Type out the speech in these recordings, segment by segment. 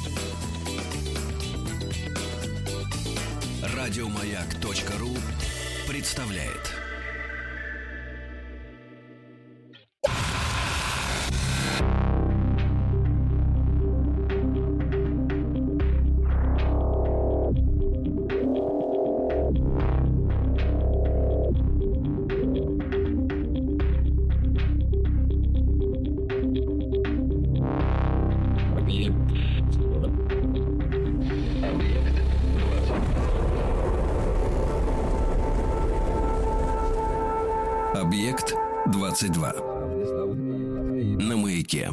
Радиомаяк.ру представляет. Объект 22 на Маяке.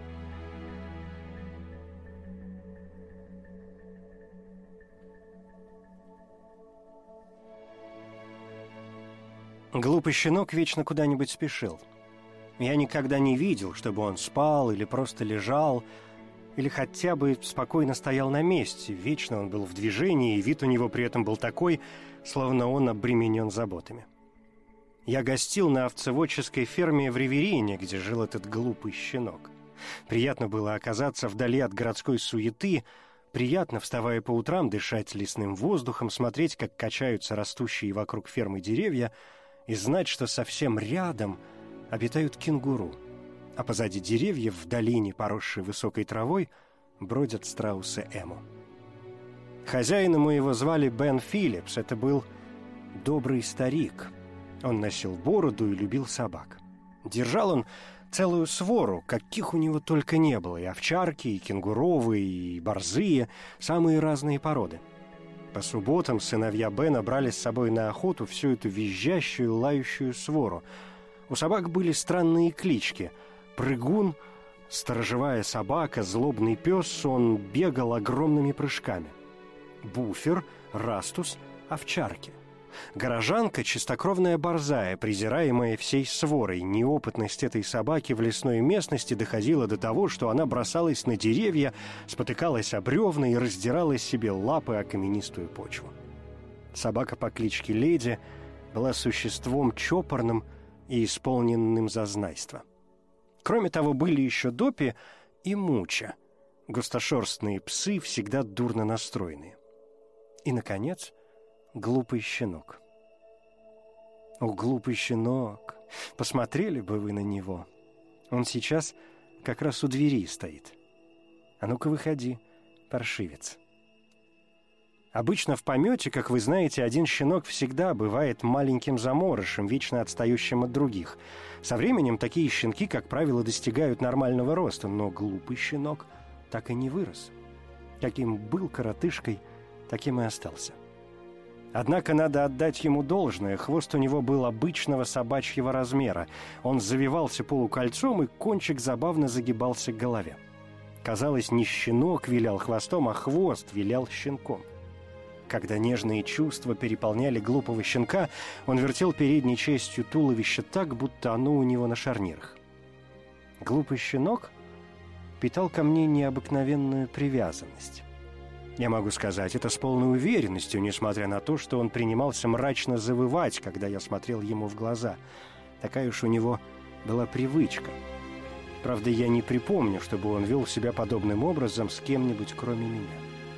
Глупый щенок вечно куда-нибудь спешил. Я никогда не видел, чтобы он спал или просто лежал, или хотя бы спокойно стоял на месте. Вечно он был в движении, и вид у него при этом был такой, словно он обременен заботами. Я гостил на овцеводческой ферме в Риверине, где жил этот глупый щенок. Приятно было оказаться вдали от городской суеты, приятно, вставая по утрам, дышать лесным воздухом, смотреть, как качаются растущие вокруг фермы деревья, и знать, что совсем рядом обитают кенгуру, а позади деревьев, в долине, поросшей высокой травой, бродят страусы Эму. Хозяина моего звали Бен Филлипс. Это был добрый старик. Он носил бороду и любил собак. Держал он целую свору, каких у него только не было, и овчарки, и кенгуровые, и борзые, самые разные породы. По субботам сыновья Бена брали с собой на охоту всю эту визжащую, лающую свору. У собак были странные клички. Прыгун, сторожевая собака, злобный пес, он бегал огромными прыжками. Буфер, растус, овчарки. Горожанка — чистокровная борзая, презираемая всей сворой. Неопытность этой собаки в лесной местности доходила до того, что она бросалась на деревья, спотыкалась о бревна и раздирала себе лапы о каменистую почву. Собака по кличке Леди была существом чопорным и исполненным зазнайства. Кроме того, были еще Допи и Муча, густошерстные псы, всегда дурно настроенные. И, наконец, глупый щенок. О, глупый щенок! Посмотрели бы вы на него. Он сейчас как раз у двери стоит. А ну-ка выходи, паршивец. Обычно в помете, как вы знаете, один щенок всегда бывает маленьким заморышем, вечно отстающим от других. Со временем такие щенки, как правило, достигают нормального роста, но глупый щенок так и не вырос. Каким был коротышкой, таким и остался. Однако надо отдать ему должное, хвост у него был обычного собачьего размера. Он завивался полукольцом, и кончик забавно загибался к голове. Казалось, не щенок вилял хвостом, а хвост вилял щенком. Когда нежные чувства переполняли глупого щенка, он вертел передней частью туловища так, будто оно у него на шарнирах. Глупый щенок питал ко мне необыкновенную привязанность. Я могу сказать это с полной уверенностью, несмотря на то, что он принимался мрачно завывать, когда я смотрел ему в глаза. Такая уж у него была привычка. Правда, я не припомню, чтобы он вел себя подобным образом с кем-нибудь, кроме меня.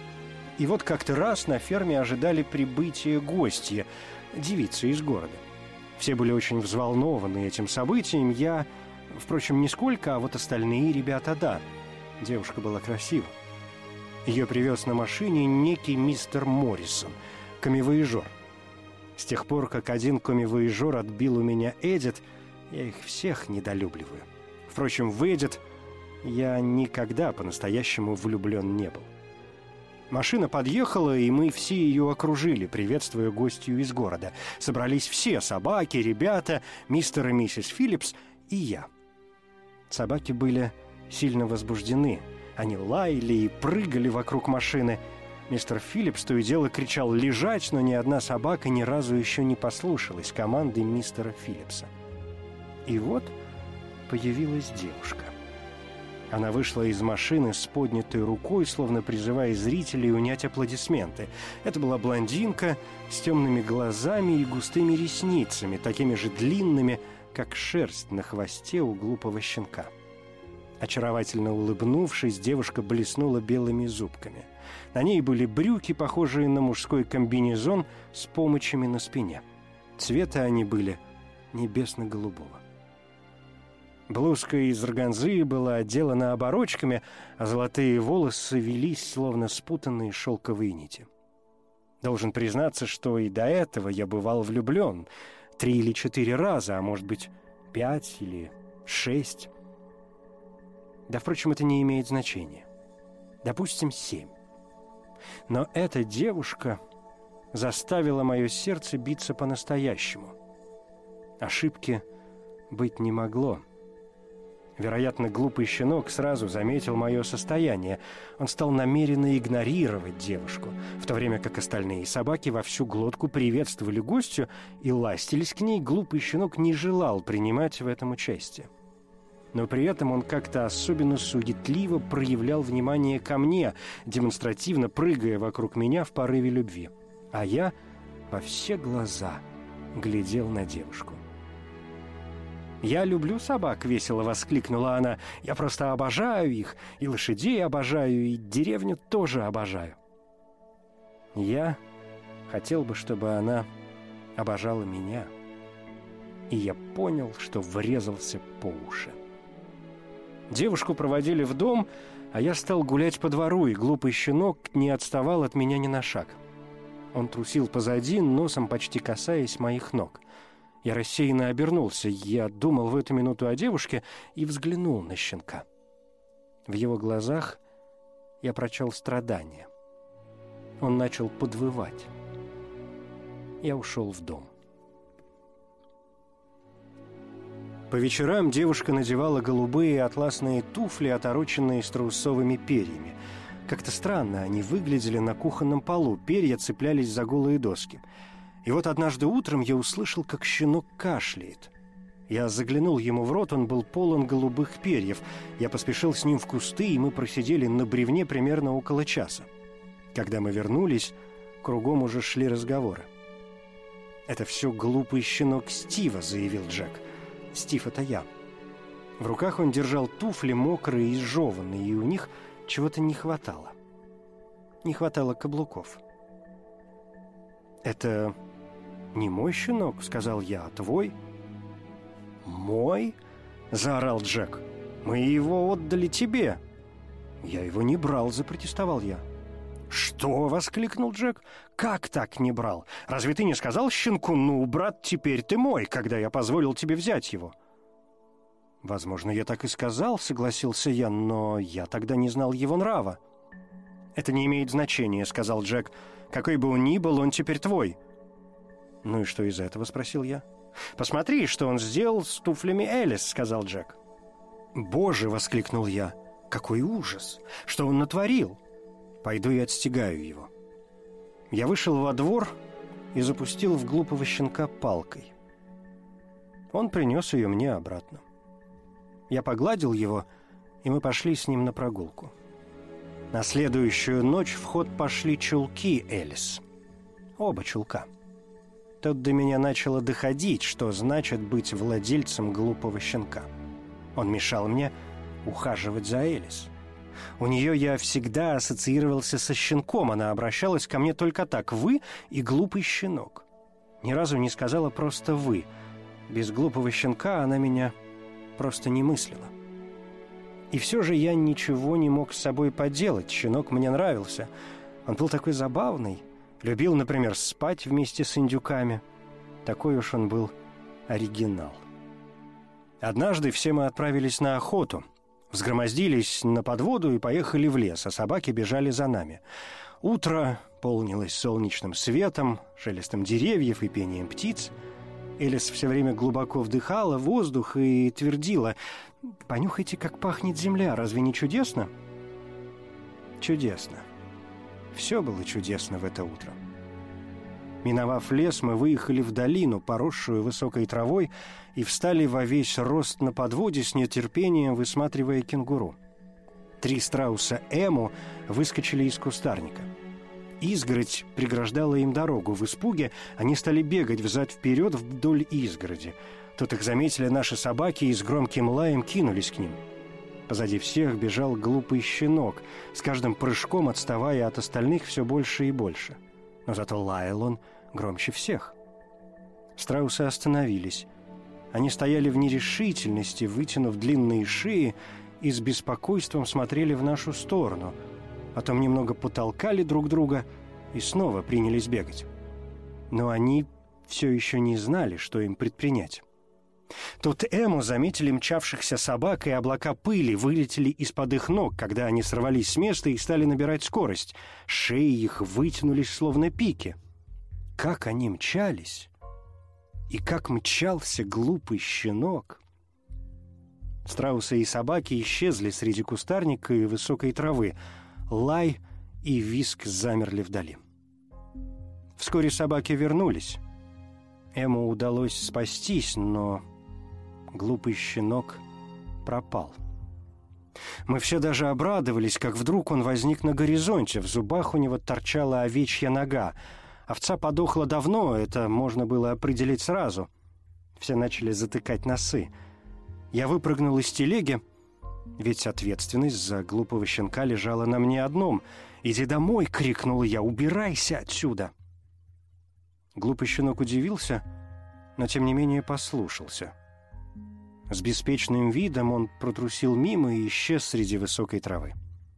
И вот как-то раз на ферме ожидали прибытия гостья, девицы из города. Все были очень взволнованы этим событием. Я, впрочем, нисколько, а вот остальные ребята, да. Девушка была красива. Ее привез на машине некий мистер Моррисон, коммивояжер. С тех пор, как один коммивояжер отбил у меня Эдит, я их всех недолюбливаю. Впрочем, в Эдит я никогда по-настоящему влюблен не был. Машина подъехала, и мы все ее окружили, приветствуя гостью из города. Собрались все — собаки, ребята, мистер и миссис Филлипс и я. Собаки были сильно возбуждены. Они лаяли и прыгали вокруг машины. Мистер Филлипс то и дело кричал «лежать», но ни одна собака ни разу еще не послушалась команды мистера Филлипса. И вот появилась девушка. Она вышла из машины с поднятой рукой, словно призывая зрителей унять аплодисменты. Это была блондинка с темными глазами и густыми ресницами, такими же длинными, как шерсть на хвосте у глупого щенка. Очаровательно улыбнувшись, девушка блеснула белыми зубками. На ней были брюки, похожие на мужской комбинезон с помычами на спине. Цвета они были небесно-голубого. Блузка из органзы была отделана оборочками, а золотые волосы велись, словно спутанные шелковые нити. Должен признаться, что и до этого я бывал влюблен 3 или 4 раза, а может быть 5 или 6. Да, впрочем, это не имеет значения. Допустим, 7. Но эта девушка заставила мое сердце биться по-настоящему. Ошибки быть не могло. Вероятно, глупый щенок сразу заметил мое состояние. Он стал намеренно игнорировать девушку, в то время как остальные собаки во всю глотку приветствовали гостью и ластились к ней. Глупый щенок не желал принимать в этом участие. Но при этом он как-то особенно суетливо проявлял внимание ко мне, демонстративно прыгая вокруг меня в порыве любви. А я во все глаза глядел на девушку. «Я люблю собак», — весело воскликнула она. «Я просто обожаю их, и лошадей обожаю, и деревню тоже обожаю». Я хотел бы, чтобы она обожала меня. И я понял, что врезался по уши. Девушку проводили в дом, а я стал гулять по двору, и глупый щенок не отставал от меня ни на шаг. Он трусил позади, носом почти касаясь моих ног. Я рассеянно обернулся. Я думал в эту минуту о девушке и взглянул на щенка. В его глазах я прочел страдание. Он начал подвывать. Я ушел в дом. По вечерам девушка надевала голубые атласные туфли, отороченные страусовыми перьями. Как-то странно они выглядели на кухонном полу, перья цеплялись за голые доски. И вот однажды утром я услышал, как щенок кашляет. Я заглянул ему в рот, он был полон голубых перьев. Я поспешил с ним в кусты, и мы просидели на бревне примерно около часа. Когда мы вернулись, кругом уже шли разговоры. «Это все глупый щенок Стива», — заявил Джек. «Стив — это я». В руках он держал туфли, мокрые и сжеванные, и у них чего-то не хватало. Не хватало каблуков. «Это не мой щенок», — сказал я, — «а твой». «Мой?» — заорал Джек. «Мы его отдали тебе». «Я его не брал», — запротестовал я. «Что?» — воскликнул Джек. «Как так не брал? Разве ты не сказал щенку: ну, брат, теперь ты мой, когда я позволил тебе взять его?» «Возможно, я так и сказал», — согласился я, — «но я тогда не знал его нрава». «Это не имеет значения», — сказал Джек. «Какой бы он ни был, он теперь твой». «Ну и что из этого?» — спросил я. «Посмотри, что он сделал с туфлями Элис», — сказал Джек. «Боже!» — воскликнул я. «Какой ужас! Что он натворил? Пойду и отстегаю его». Я вышел во двор и запустил в глупого щенка палкой. Он принес ее мне обратно. Я погладил его, и мы пошли с ним на прогулку. На следующую ночь в ход пошли чулки Элис. Оба чулка. Тут до меня начало доходить, что значит быть владельцем глупого щенка. Он мешал мне ухаживать за Элис. У нее я всегда ассоциировался со щенком. Она обращалась ко мне только так: «Вы» и «глупый щенок». Ни разу не сказала просто «вы». Без глупого щенка она меня просто не мыслила. И все же я ничего не мог с собой поделать. Щенок мне нравился. Он был такой забавный. Любил, например, спать вместе с индюками. Такой уж он был оригинал. Однажды все мы отправились на охоту. Взгромоздились на подводу и поехали в лес, а собаки бежали за нами. Утро полнилось солнечным светом, шелестом деревьев и пением птиц. Элис все время глубоко вдыхала воздух и твердила: «Понюхайте, как пахнет земля, разве не чудесно?» Чудесно. Все было чудесно в это утро. Миновав лес, мы выехали в долину, поросшую высокой травой, и встали во весь рост на подводе, с нетерпением высматривая кенгуру. 3 страуса Эму выскочили из кустарника. Изгородь преграждала им дорогу. В испуге они стали бегать взад-вперед вдоль изгороди. Тут их заметили наши собаки и с громким лаем кинулись к ним. Позади всех бежал глупый щенок, с каждым прыжком отставая от остальных все больше и больше. Но зато лаял он громче всех. Страусы остановились. Они стояли в нерешительности, вытянув длинные шеи, и с беспокойством смотрели в нашу сторону. Потом немного потолкали друг друга и снова принялись бегать. Но они все еще не знали, что им предпринять. Тут Эму заметили мчавшихся собак, и облака пыли вылетели из-под их ног, когда они сорвались с места и стали набирать скорость. Шеи их вытянулись, словно пики. Как они мчались! И как мчался глупый щенок! Страусы и собаки исчезли среди кустарника и высокой травы. Лай и визг замерли вдали. Вскоре собаки вернулись. Эму удалось спастись, но глупый щенок пропал. Мы все даже обрадовались, как вдруг он возник на горизонте. В зубах у него торчала овечья нога. Овца подохла давно, это можно было определить сразу. Все начали затыкать носы. Я выпрыгнул из телеги, ведь ответственность за глупого щенка лежала на мне одном. «Иди домой!» — крикнул я. «Убирайся отсюда!» Глупый щенок удивился, но тем не менее послушался. С беспечным видом он протрусил мимо и исчез среди высокой травы.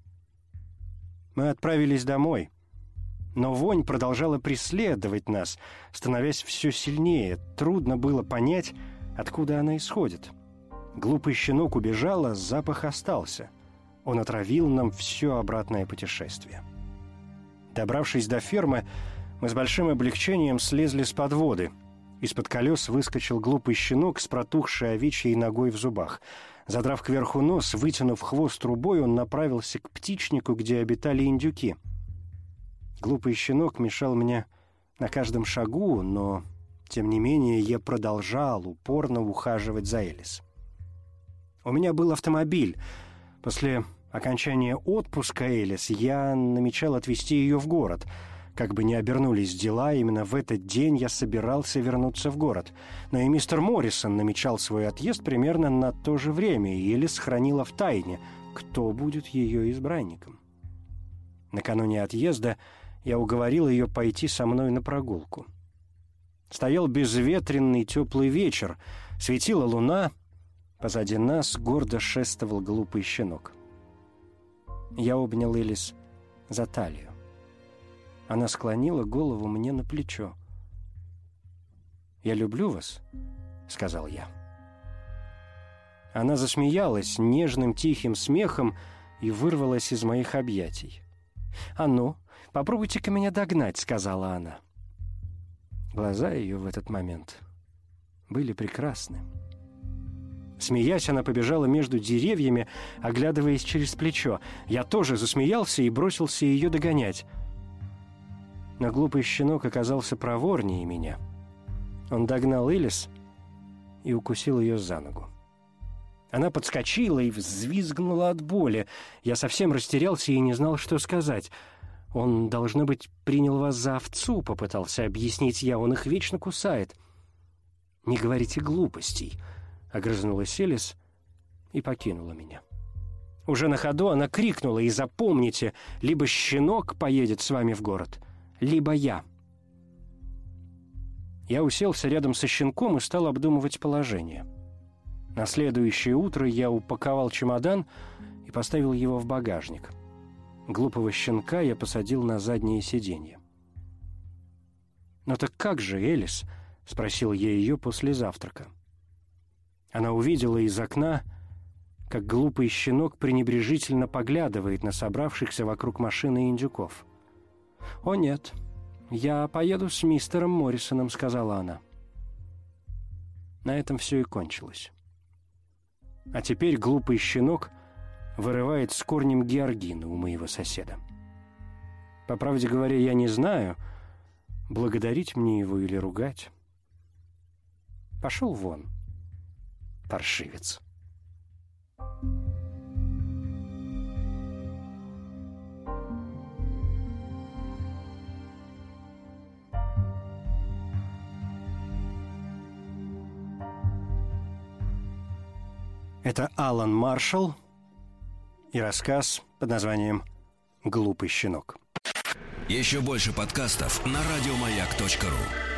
Мы отправились домой, но вонь продолжала преследовать нас, становясь все сильнее. Трудно было понять, откуда она исходит. Глупый щенок убежал, а запах остался. Он отравил нам все обратное путешествие. Добравшись до фермы, мы с большим облегчением слезли с подводы. Из-под колес выскочил глупый щенок с протухшей овечьей ногой в зубах. Задрав кверху нос, вытянув хвост трубой, он направился к птичнику, где обитали индюки. Глупый щенок мешал мне на каждом шагу, но, тем не менее, я продолжал упорно ухаживать за Элис. У меня был автомобиль. После окончания отпуска Элис я намечал отвезти ее в город. Как бы ни обернулись дела, именно в этот день я собирался вернуться в город. Но и мистер Моррисон намечал свой отъезд примерно на то же время, и Элис хранила в тайне, кто будет ее избранником. Накануне отъезда я уговорил ее пойти со мной на прогулку. Стоял безветренный теплый вечер, светила луна, позади нас гордо шествовал глупый щенок. Я обнял Элис за талию. Она склонила голову мне на плечо. «Я люблю вас», — сказал я. Она засмеялась нежным тихим смехом и вырвалась из моих объятий. «А ну, попробуйте-ка меня догнать», — сказала она. Глаза ее в этот момент были прекрасны. Смеясь, она побежала между деревьями, оглядываясь через плечо. Я тоже засмеялся и бросился ее догонять. Но глупый щенок оказался проворнее меня. Он догнал Элис и укусил ее за ногу. Она подскочила и взвизгнула от боли. Я совсем растерялся и не знал, что сказать. «Он, должно быть, принял вас за овцу», — попытался объяснить я. «Он их вечно кусает». «Не говорите глупостей», — огрызнулась Элис и покинула меня. Уже на ходу она крикнула: «И запомните, либо щенок поедет с вами в город, либо я». Я уселся рядом со щенком и стал обдумывать положение. На следующее утро я упаковал чемодан и поставил его в багажник. Глупого щенка я посадил на заднее сиденье. «Ну так как же, Элис?» — спросил я ее после завтрака. Она увидела из окна, как глупый щенок пренебрежительно поглядывает на собравшихся вокруг машины индюков. «О нет, я поеду с мистером Моррисоном», — сказала она. На этом все и кончилось. А теперь глупый щенок вырывает с корнем георгины у моего соседа. По правде говоря, я не знаю, благодарить мне его или ругать. Пошел вон, паршивец. Это Алан Маршалл, и рассказ под названием «Глупый щенок». Еще больше подкастов на радиомаяк.ру.